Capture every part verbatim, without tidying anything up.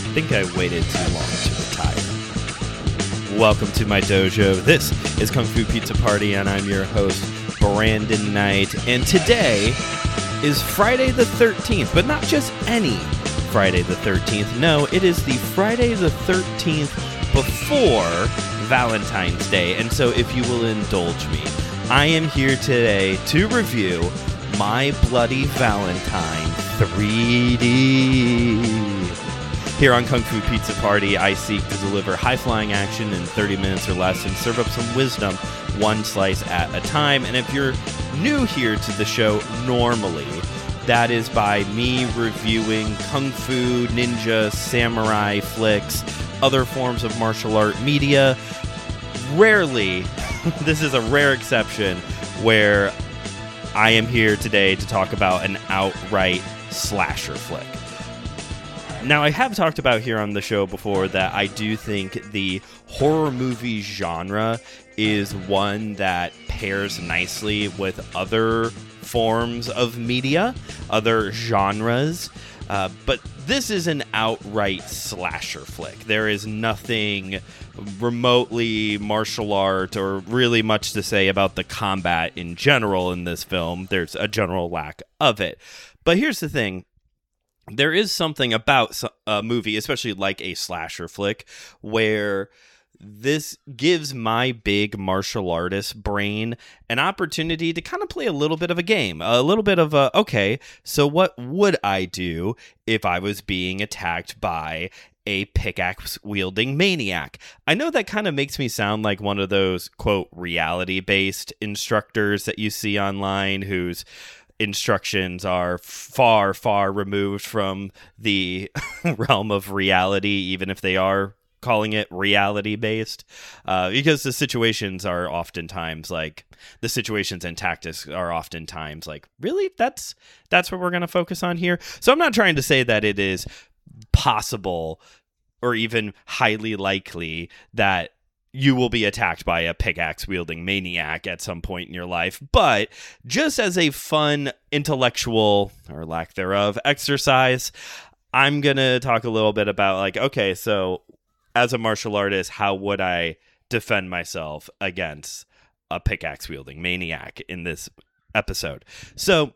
think I waited too long to retire. Welcome to my dojo. This is Kung Fu Pizza Party, and I'm your host, Brandon Knight. And today is Friday the thirteenth, but not just any Friday the thirteenth. No, it is the Friday the thirteenth before Valentine's Day. And so if you will indulge me, I am here today to review My Bloody Valentine three D. Here on Kung Fu Pizza Party, I seek to deliver high-flying action in thirty minutes or less and serve up some wisdom one slice at a time. And if you're new here to the show normally, that is by me reviewing kung fu, ninja, samurai flicks, other forms of martial art media. Rarely, this is a rare exception, where I am here today to talk about an outright slasher flick. Now, I have talked about here on the show before that I do think the horror movie genre is one that pairs nicely with other forms of media, other genres, uh, but this is an outright slasher flick. There is nothing remotely martial art or really much to say about the combat in general in this film. There's a general lack of it. But here's the thing. There is something about a movie, especially like a slasher flick, where this gives my big martial artist brain an opportunity to kind of play a little bit of a game, a little bit of a, okay, so what would I do if I was being attacked by a pickaxe-wielding maniac? I know that kind of makes me sound like one of those, quote, reality-based instructors that you see online whose instructions are far, far removed from the realm of reality, even if they are calling it reality based, uh, because the situations are oftentimes like the situations and tactics are oftentimes like, really, that's that's what we're going to focus on here. So I'm not trying to say that it is possible or even highly likely that you will be attacked by a pickaxe-wielding maniac at some point in your life. But just as a fun intellectual, or lack thereof, exercise, I'm going to talk a little bit about, like, okay, so as a martial artist, how would I defend myself against a pickaxe-wielding maniac in this episode? So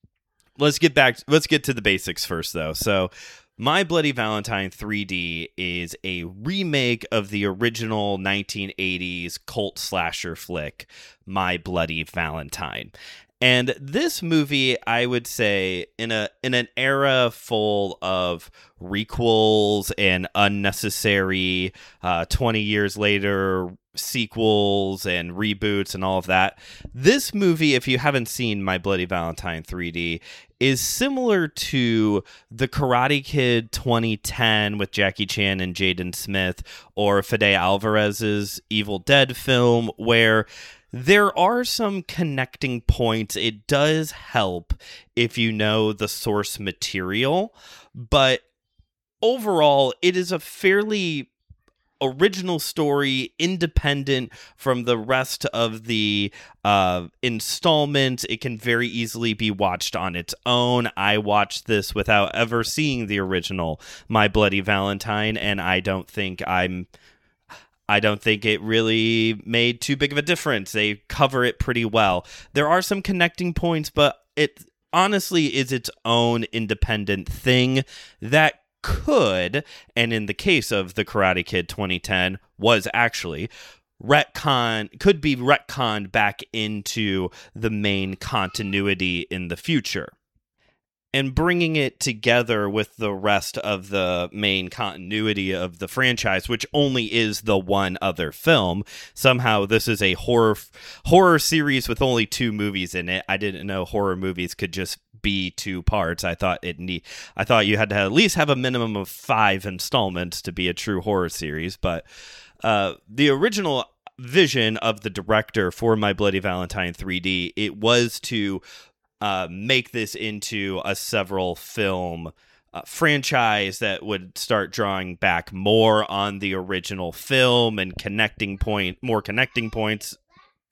let's get back, let's get to the basics first, though. So My Bloody Valentine three D is a remake of the original nineteen eighties cult slasher flick, My Bloody Valentine. And this movie, I would say, in a in an era full of requels and unnecessary uh, twenty years later sequels and reboots and all of that, this movie, if you haven't seen My Bloody Valentine three D, is similar to the Karate Kid twenty ten with Jackie Chan and Jaden Smith, or Fede Alvarez's Evil Dead film, where there are some connecting points. It does help if you know the source material, but overall, it is a fairly original story, independent from the rest of the uh, installment. It can very easily be watched on its own. I watched this without ever seeing the original My Bloody Valentine, and I don't think I'm I don't think it really made too big of a difference. They cover it pretty well. There are some connecting points, but it honestly is its own independent thing that could, and in the case of the Karate Kid twenty ten, was actually retcon, could be retconned back into the main continuity in the future. And bringing it together with the rest of the main continuity of the franchise, which only is the one other film. Somehow this is a horror horror series with only two movies in it. I didn't know horror movies could just be two parts. I thought it need I thought you had to at least have a minimum of five installments to be a true horror series. But uh, the original vision of the director for My Bloody Valentine three D, it was to Uh, make this into a several film uh, franchise that would start drawing back more on the original film and connecting point, more connecting points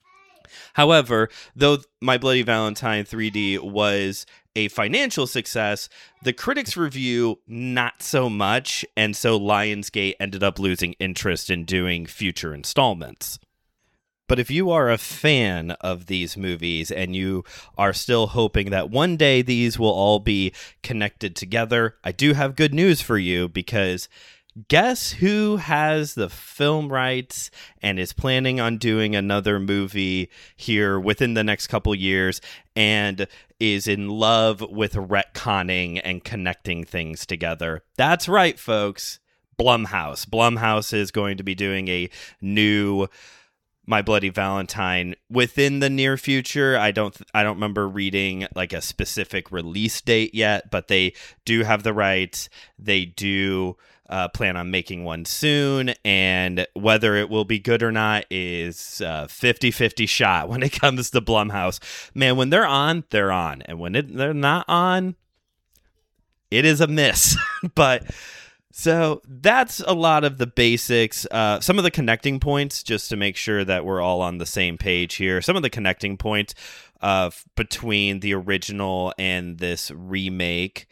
However, though My Bloody Valentine three D was a financial success, the critics' review not so much, and so Lionsgate ended up losing interest in doing future installments. But if you are a fan of these movies and you are still hoping that one day these will all be connected together, I do have good news for you, because guess who has the film rights and is planning on doing another movie here within the next couple years and is in love with retconning and connecting things together? That's right, folks. Blumhouse. Blumhouse is going to be doing a new My Bloody Valentine within the near future. I don't th- I don't remember reading like a specific release date yet, but they do have the rights. They do uh, plan on making one soon, and whether it will be good or not is a fifty-fifty shot when it comes to Blumhouse. Man, when they're on, they're on, and when it, they're not on, it is a miss. But so that's a lot of the basics. Uh, some of the connecting points, just to make sure that we're all on the same page here. Some of the connecting points uh, between the original and this remake.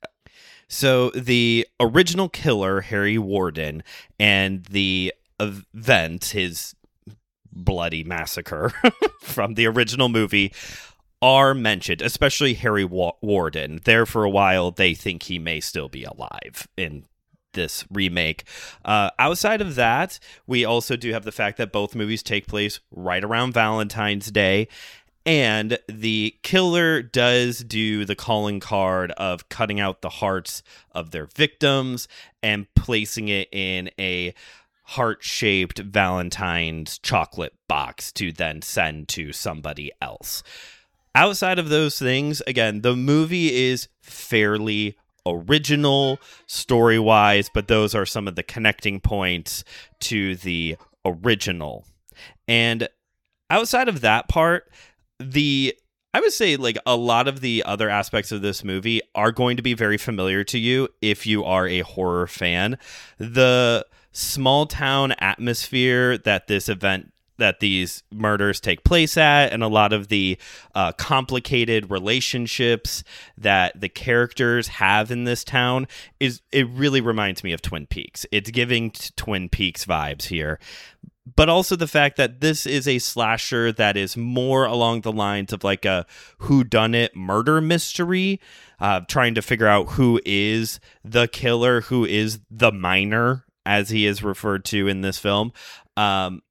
So the original killer, Harry Warden, and the event, his bloody massacre from the original movie, are mentioned, especially Harry Wa- Warden. There for a while, they think he may still be alive in this remake. Uh, outside of that, we also do have the fact that both movies take place right around Valentine's Day, and the killer does do the calling card of cutting out the hearts of their victims and placing it in a heart-shaped Valentine's chocolate box to then send to somebody else. Outside of those things, again, the movie is fairly original story-wise, but those are some of the connecting points to the original. And outside of that part, the I would say like a lot of the other aspects of this movie are going to be very familiar to you if you are a horror fan. The small town atmosphere that this event that these murders take place at, and a lot of the uh, complicated relationships that the characters have in this town, is it really reminds me of Twin Peaks. It's giving t- Twin Peaks vibes here. But also the fact that this is a slasher that is more along the lines of like a whodunit murder mystery, uh, trying to figure out who is the killer, who is the minor, as he is referred to in this film. Um,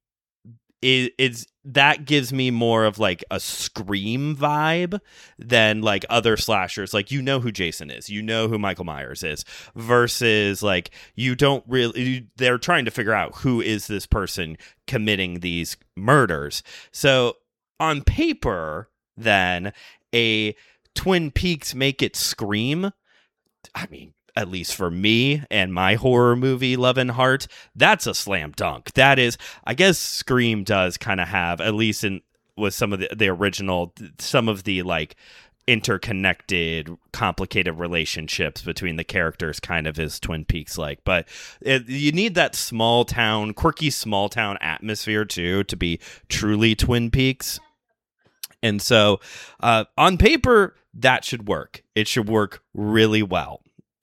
It, it's that gives me more of like a Scream vibe than like other slashers. Like, you know who Jason is, you know who Michael Myers is, versus like you don't really. You, they're trying to figure out who is this person committing these murders. So on paper, then a Twin Peaks make it Scream. I mean, at least for me and my horror movie love and heart, that's a slam dunk. That is, I guess Scream does kind of have, at least in with some of the, the original, some of the like interconnected, complicated relationships between the characters kind of is Twin Peaks like. But it, you need that small town, quirky small town atmosphere too to be truly Twin Peaks. And so uh, on paper, that should work. It should work really well.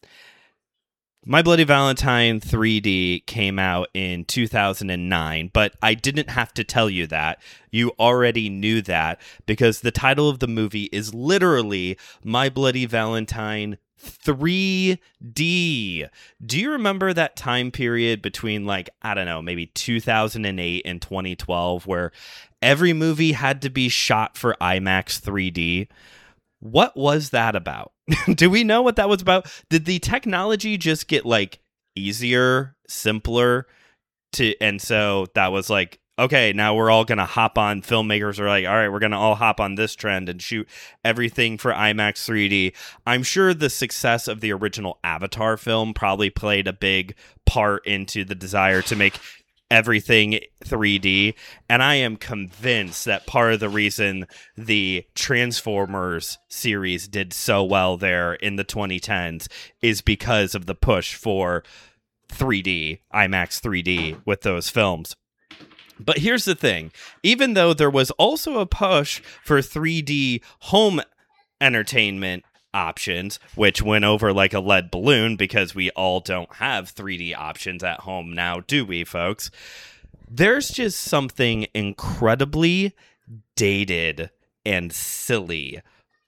My Bloody Valentine three D came out in two thousand nine, but I didn't have to tell you that. You already knew that because the title of the movie is literally My Bloody Valentine three D. Do you remember that time period between, like, I don't know, maybe two thousand eight and twenty twelve where every movie had to be shot for IMAX three D? What was that about? Do we know what that was about? Did the technology just get like easier, simpler to, and so that was like, okay, now we're all going to hop on, filmmakers are like, all right, we're going to all hop on this trend and shoot everything for IMAX three D. I'm sure the success of the original Avatar film probably played a big part into the desire to make everything three D, and I am convinced that part of the reason the Transformers series did so well there in the twenty tens is because of the push for three D, IMAX three D with those films. But here's the thing. Even though there was also a push for three D home entertainment options, which went over like a lead balloon because we all don't have three D options at home now, do we, folks? There's just something incredibly dated and silly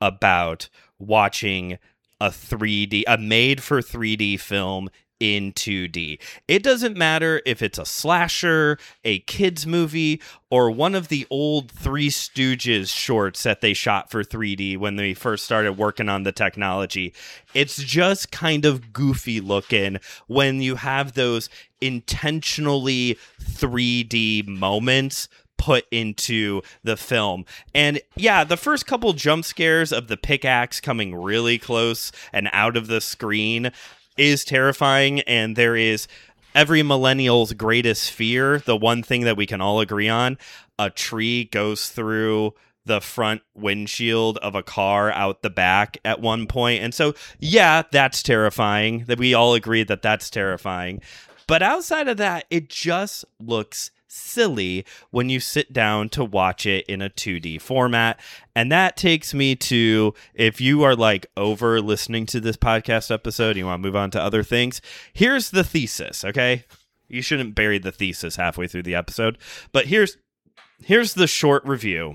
about watching a three D, a made for three D film in two D. It doesn't matter if it's a slasher, a kids movie, or one of the old Three Stooges shorts that they shot for three D when they first started working on the technology. It's just kind of goofy looking when you have those intentionally three D moments put into the film. And yeah, the first couple jump scares of the pickaxe coming really close and out of the screen is terrifying, and there is every millennial's greatest fear, the one thing that we can all agree on: a tree goes through the front windshield of a car out the back at one point. And so, yeah, that's terrifying. That we all agree that that's terrifying. But outside of that, it just looks silly when you sit down to watch it in a two D format. And that takes me to, if you are like over listening to this podcast episode, you want to move on to other things, here's the thesis, okay? You shouldn't bury the thesis halfway through the episode, but here's here's the short review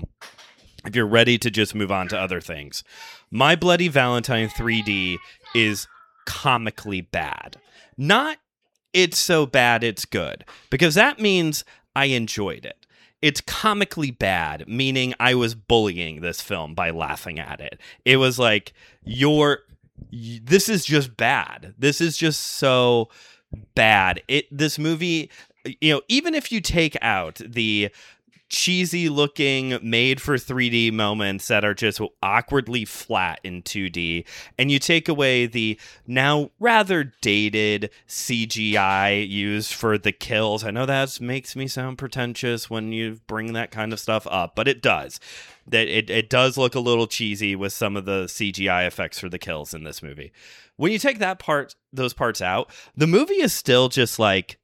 if you're ready to just move on to other things. My Bloody Valentine three D is comically bad. Not it's so bad it's good, because that means I enjoyed it. It's comically bad, meaning I was bullying this film by laughing at it. It was like, you're, this is just bad. This is just so bad. It, this movie, you know, even if you take out the cheesy looking made for three D moments that are just awkwardly flat in two D, and you take away the now rather dated C G I used for the kills. I know that makes me sound pretentious when you bring that kind of stuff up, but it does. That it, it does look a little cheesy with some of the C G I effects for the kills in this movie. When you take that part, those parts out, the movie is still just like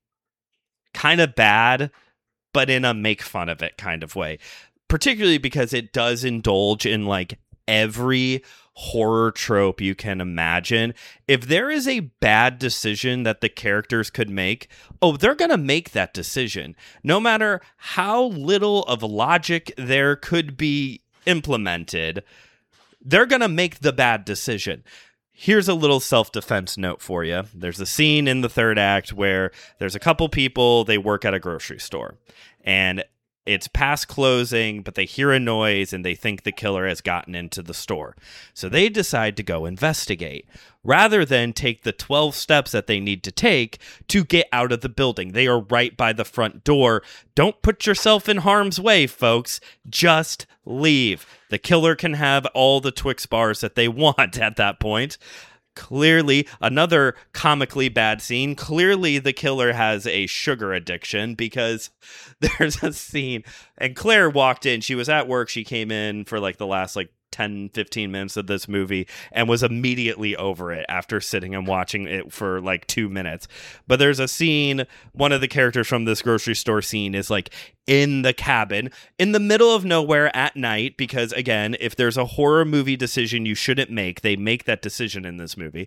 kind of bad, but in a make fun of it kind of way, particularly because it does indulge in like every horror trope you can imagine. If there is a bad decision that the characters could make, oh, they're going to make that decision. No matter how little of logic there could be implemented, they're going to make the bad decision. Here's a little self-defense note for you. There's a scene in the third act where there's a couple people, they work at a grocery store, and it's past closing, but they hear a noise and they think the killer has gotten into the store. So they decide to go investigate rather than take the twelve steps that they need to take to get out of the building. They are right by the front door. Don't put yourself in harm's way, folks. Just leave. The killer can have all the Twix bars that they want at that point. Clearly, another comically bad scene. Clearly, the killer has a sugar addiction, because there's a scene, and Claire walked in. She was at work. She came in for like the last like ten, fifteen minutes of this movie and was immediately over it after sitting and watching it for like two minutes. But there's a scene, one of the characters from this grocery store scene is like in the cabin in the middle of nowhere at night, because again, if there's a horror movie decision you shouldn't make, they make that decision in this movie.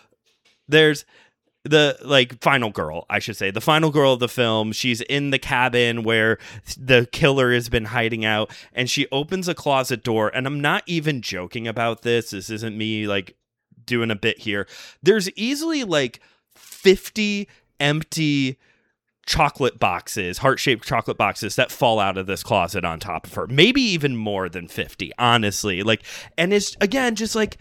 There's the like final girl, I should say, the final girl of the film. She's in the cabin where the killer has been hiding out, and she opens a closet door. And I'm not even joking about this. This isn't me like doing a bit here. There's easily like fifty empty chocolate boxes, heart-shaped chocolate boxes that fall out of this closet on top of her. Maybe even more than fifty, honestly. Like, and it's again just like,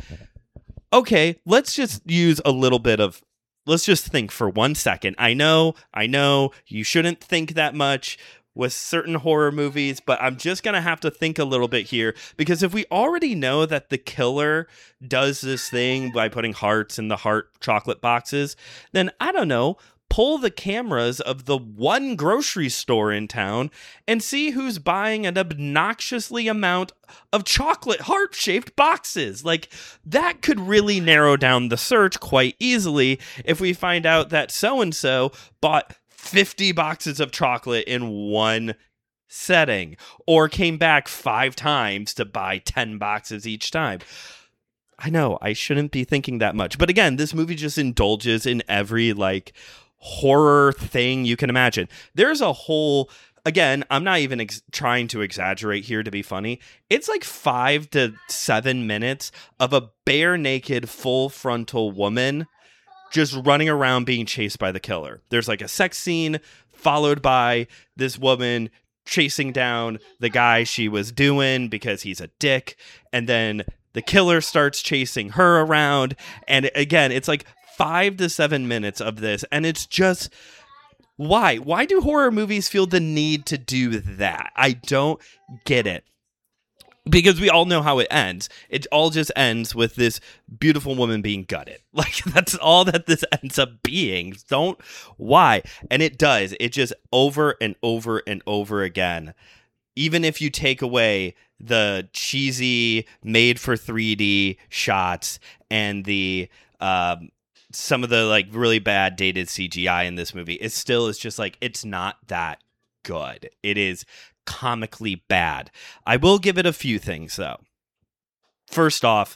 okay, let's just use a little bit of Let's just think for one second. I know, I know you shouldn't think that much with certain horror movies, but I'm just going to have to think a little bit here, because if we already know that the killer does this thing by putting hearts in the heart chocolate boxes, then I don't know, pull the cameras of the one grocery store in town and see who's buying an obnoxiously amount of chocolate heart-shaped boxes. Like, that could really narrow down the search quite easily if we find out that so-and-so bought fifty boxes of chocolate in one setting, or came back five times to buy ten boxes each time. I know I shouldn't be thinking that much, but again, this movie just indulges in every like horror thing you can imagine. There's a whole, again, I'm not even ex- trying to exaggerate here to be funny. It's like five to seven minutes of a bare naked, full frontal woman just running around being chased by the killer. There's like a sex scene followed by this woman chasing down the guy she was doing because he's a dick, and then the killer starts chasing her around. And again, it's like five to seven minutes of this. And it's just, why? Why do horror movies feel the need to do that? I don't get it. Because we all know how it ends. It all just ends with this beautiful woman being gutted. Like, that's all that this ends up being. Don't, why? And it does. It just over and over and over again. Even if you take away the cheesy made for three D shots and the um, some of the like really bad dated C G I in this movie, it still is just like, it's not that good. It is comically bad. I will give it a few things though. First off,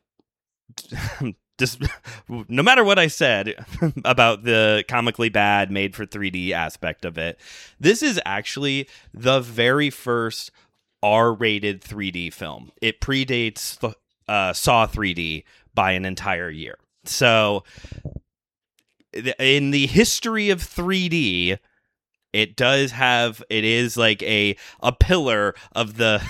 just no matter what I said about the comically bad made for three D aspect of it, this is actually the very first R-rated three D film. It predates uh, Saw three D by an entire year. So in the history of three D, it does have, it is like a a pillar of the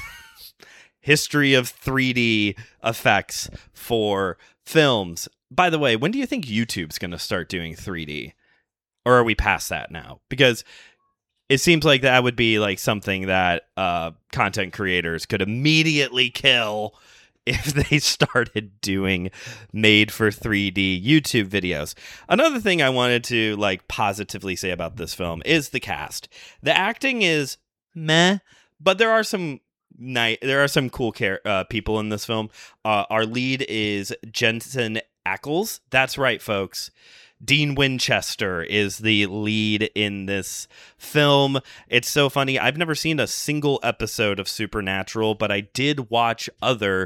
history of three D effects for films. By the way, when do you think YouTube's going to start doing three D? Or are we past that now? Because it seems like that would be like something that uh, content creators could immediately kill if they started doing made for three D YouTube videos. Another thing I wanted to like positively say about this film is the cast. The acting is meh, but there are some nice, there are some cool care, uh, people in this film. Uh, our lead is Jensen Ackles. That's right, folks. Dean Winchester is the lead in this film. It's so funny. I've never seen a single episode of Supernatural, but I did watch other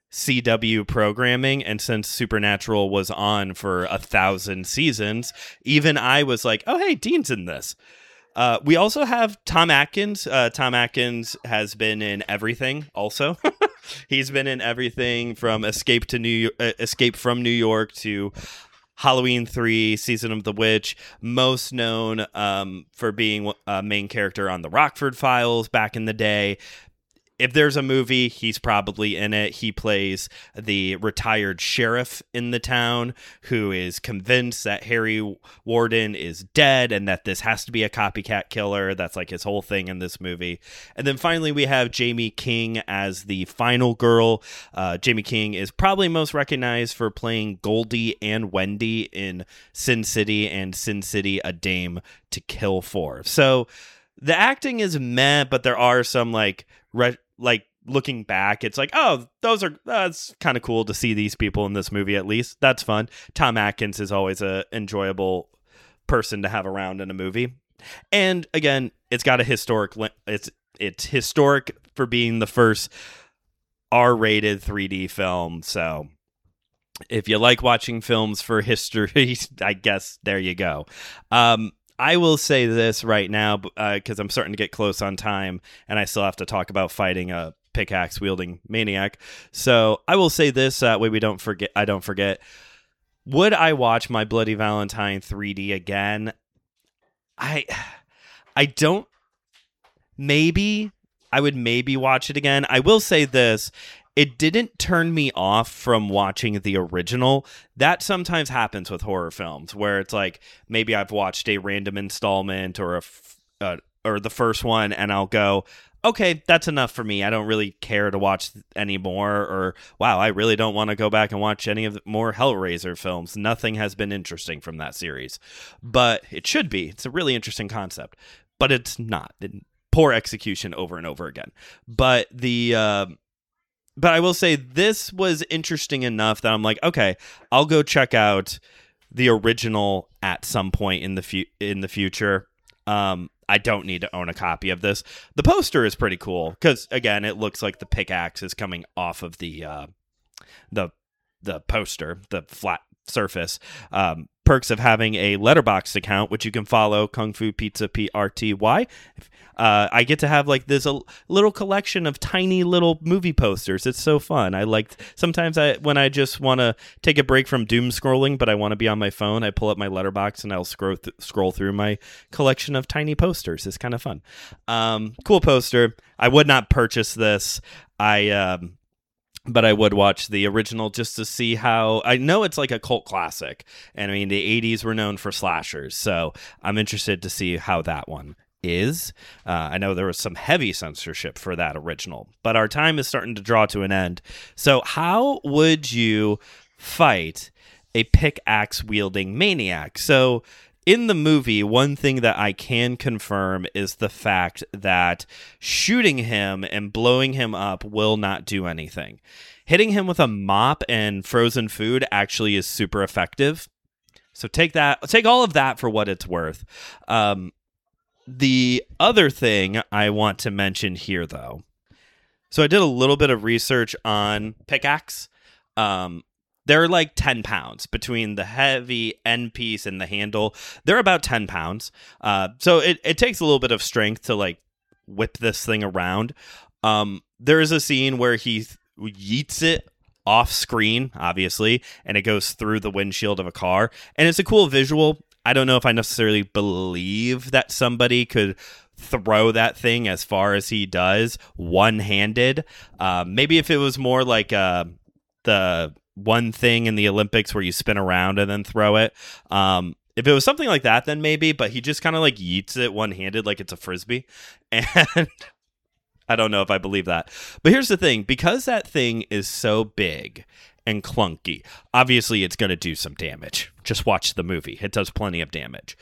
C W programming, and since Supernatural was on for a thousand seasons, even I was like, oh, hey, Dean's in this. Uh, we also have Tom Atkins. Uh, Tom Atkins has been in everything also. He's been in everything from Escape to New uh, Escape from New York to Halloween three, Season of the Witch, most known um, for being a main character on the Rockford Files back in the day. If there's a movie, he's probably in it. He plays the retired sheriff in the town who is convinced that Harry Warden is dead and that this has to be a copycat killer. That's like his whole thing in this movie. And then finally, we have Jamie King as the final girl. Uh, Jamie King is probably most recognized for playing Goldie and Wendy in Sin City and Sin City, A Dame to Kill For. So the acting is meh, but there are some like... Re- like looking back, it's like, oh, those are, that's kind of cool to see these people in this movie. At least that's fun. Tom Atkins is always a enjoyable person to have around in a movie. And again, it's got a historic, it's, it's historic for being the first R-rated three D film. So if you like watching films for history, I guess there you go. Um, I will say this right now, because uh, I'm starting to get close on time, and I still have to talk about fighting a pickaxe-wielding maniac. So I will say this, that way we don't forget. I don't forget. Would I watch My Bloody Valentine three D again? I, I don't. Maybe I would maybe watch it again. I will say this. It didn't turn me off from watching the original. That sometimes happens with horror films where it's like maybe I've watched a random installment or a uh, or the first one and I'll go, okay, that's enough for me. I don't really care to watch anymore. Or wow, I really don't want to go back and watch any of the more Hellraiser films. Nothing has been interesting from that series, but it should be. It's a really interesting concept, but it's not. Poor execution over and over again. But the uh, But I will say this was interesting enough that I'm like, okay, I'll go check out the original at some point in the fu- in the future. Um, I don't need to own a copy of this. The poster is pretty cool because, again, it looks like the pickaxe is coming off of the uh, the the poster, the flat surface. Um, perks of having a Letterboxd account, which you can follow, Kung Fu Pizza P R T Y. Uh, I get to have like this a little collection of tiny little movie posters. It's so fun. I like sometimes I when I just want to take a break from doom scrolling, but I want to be on my phone. I pull up my Letterboxd and I'll scroll th- scroll through my collection of tiny posters. It's kind of fun. Um, cool poster. I would not purchase this. I. Um, But I would watch the original just to see how... I know it's like a cult classic. And I mean, the eighties were known for slashers. So I'm interested to see how that one is. Uh, I know there was some heavy censorship for that original. But our time is starting to draw to an end. So how would you fight a pickaxe-wielding maniac? So... in the movie, one thing that I can confirm is the fact that shooting him and blowing him up will not do anything. Hitting him with a mop and frozen food actually is super effective. So take that, take all of that for what it's worth. Um, the other thing I want to mention here, though. So I did a little bit of research on pickaxe. Um, They're like ten pounds between the heavy end piece and the handle. They're about ten pounds. Uh, so it, it takes a little bit of strength to like whip this thing around. Um, there is a scene where he th- yeets it off screen, obviously, and it goes through the windshield of a car. And it's a cool visual. I don't know if I necessarily believe that somebody could throw that thing as far as he does one-handed. Uh, maybe if it was more like uh, the... one thing in the Olympics where you spin around and then throw it. Um, if it was something like that, then maybe, but he just kind of like yeets it one-handed like it's a Frisbee. And I don't know if I believe that. But here's the thing. Because that thing is so big and clunky, obviously it's going to do some damage. Just watch the movie. It does plenty of damage.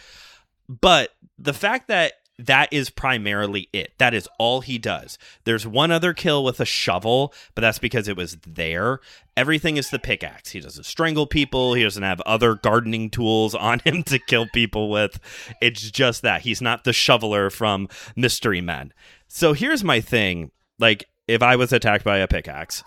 But the fact that that is primarily it. That is all he does. There's one other kill with a shovel, but that's because it was there. Everything is the pickaxe. He doesn't strangle people. He doesn't have other gardening tools on him to kill people with. It's just that. He's not the shoveler from Mystery Men. So here's my thing. Like, if I was attacked by a pickaxe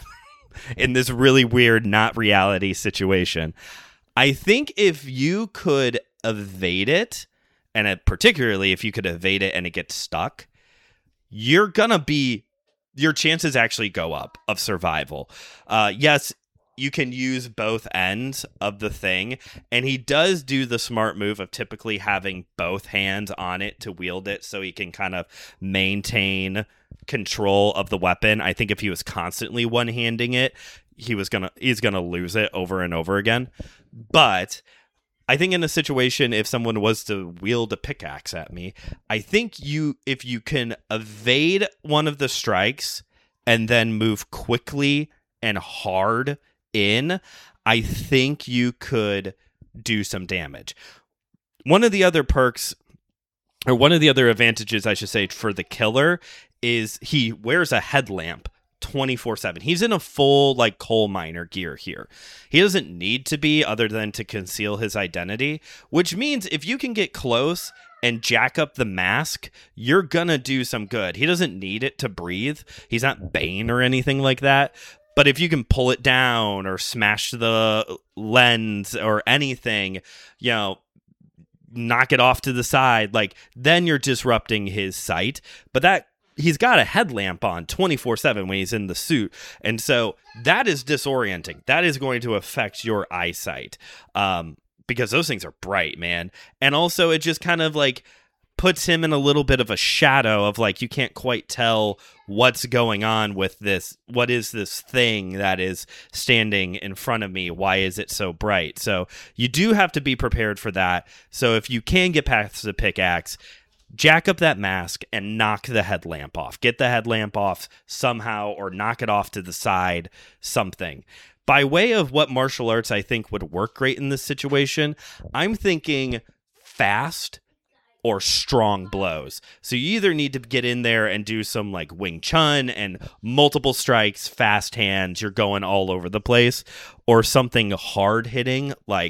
in this really weird, not reality situation, I think if you could evade it, and it, particularly if you could evade it and it gets stuck, you're gonna be, your chances actually go up of survival. Uh, yes, you can use both ends of the thing, and he does do the smart move of typically having both hands on it to wield it so he can kind of maintain control of the weapon. I think if he was constantly one-handing it, he was gonna he's gonna lose it over and over again. But I think in a situation, if someone was to wield a pickaxe at me, I think you, if you can evade one of the strikes and then move quickly and hard in, I think you could do some damage. One of the other perks, or one of the other advantages, I should say, for the killer is he wears a headlamp twenty-four seven. He's in a full like coal miner gear here. He doesn't need to be, other than to conceal his identity, which means if you can get close and jack up the mask, you're gonna do some good. He doesn't need it to breathe. He's not Bane or anything like that. But if you can pull it down or smash the lens or anything, you know, knock it off to the side, like, then you're disrupting his sight. But that he's got a headlamp on twenty-four seven when he's in the suit. And so that is disorienting. That is going to affect your eyesight um, because those things are bright, man. And also it just kind of like puts him in a little bit of a shadow of like, you can't quite tell what's going on with this. What is this thing that is standing in front of me? Why is it so bright? So you do have to be prepared for that. So if you can get past the pickaxe, jack up that mask and knock the headlamp off. Get the headlamp off somehow or knock it off to the side, something. By way of what martial arts I think would work great in this situation, I'm thinking fast or strong blows. So you either need to get in there and do some like Wing Chun and multiple strikes, fast hands, you're going all over the place, or something hard hitting like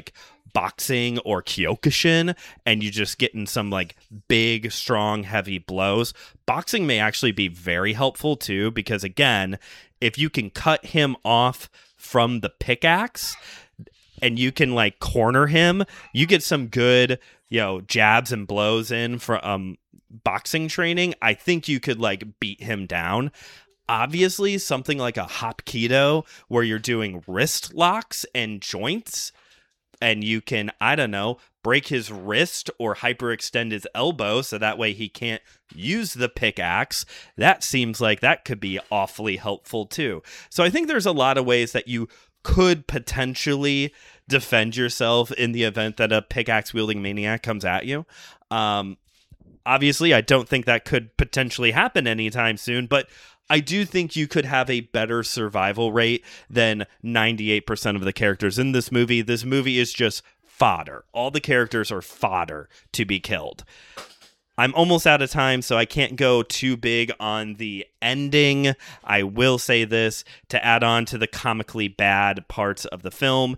boxing or Kyokushin and you just get in some like big, strong, heavy blows, boxing may actually be very helpful too, because again, if you can cut him off from the pickaxe and you can like corner him, you get some good, you know, jabs and blows in from um, boxing training. I think you could like beat him down. Obviously, something like a Hapkido where you're doing wrist locks and joints and you can, I don't know, break his wrist or hyperextend his elbow so that way he can't use the pickaxe. That seems like that could be awfully helpful too. So I think there's a lot of ways that you could potentially defend yourself in the event that a pickaxe wielding maniac comes at you. Um, obviously, I don't think that could potentially happen anytime soon, but I do think you could have a better survival rate than ninety-eight percent of the characters in this movie. This movie is just fodder. All the characters are fodder to be killed. I'm almost out of time, so I can't go too big on the ending. I will say this to add on to the comically bad parts of the film.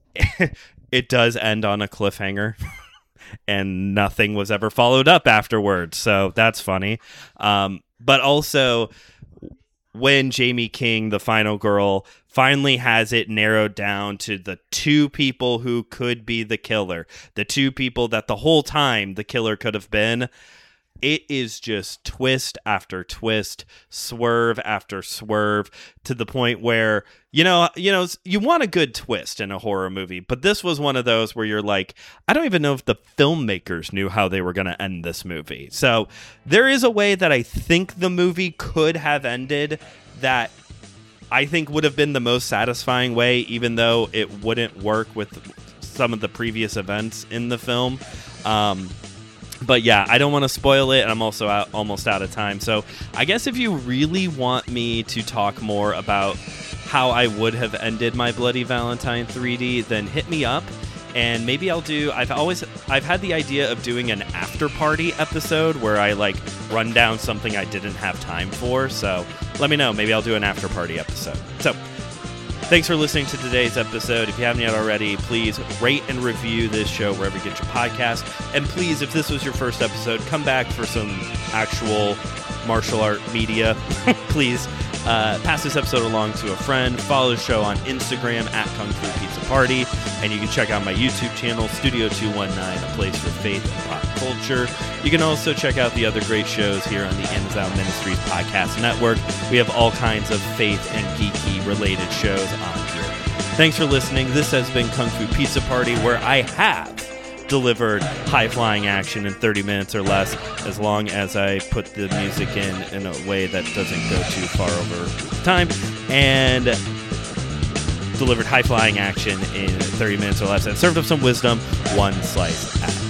It does end on a cliffhanger. And nothing was ever followed up afterwards, so that's funny. Um, but also, when Jamie King, the final girl, finally has it narrowed down to the two people who could be the killer, the two people that the whole time the killer could have been, it is just twist after twist, swerve after swerve, to the point where, you know, you know, you want a good twist in a horror movie, but this was one of those where you're like, I don't even know if the filmmakers knew how they were going to end this movie. So there is a way that I think the movie could have ended that I think would have been the most satisfying way, even though it wouldn't work with some of the previous events in the film. Um, But yeah, I don't want to spoil it, and I'm also out, almost out of time. So I guess if you really want me to talk more about how I would have ended my Bloody Valentine three D, then hit me up, and maybe I'll do... I've always... I've had the idea of doing an after-party episode where I, like, run down something I didn't have time for. So let me know. Maybe I'll do an after-party episode. So... thanks for listening to today's episode. If you haven't yet already, please rate and review this show wherever you get your podcast. And please, if this was your first episode, come back for some actual martial art media. Please uh, pass this episode along to a friend. Follow the show on Instagram at Kung Fu Pizza Party. And you can check out my YouTube channel, Studio two nineteen, a place for faith and pop culture. You can also check out the other great shows here on the Amazon Ministries Podcast Network. We have all kinds of faith and geeky related shows on here. Thanks for listening. This has been Kung Fu Pizza Party, where I have delivered high-flying action in thirty minutes or less, as long as I put the music in in a way that doesn't go too far over time, and delivered high-flying action in thirty minutes or less, and served up some wisdom one slice at a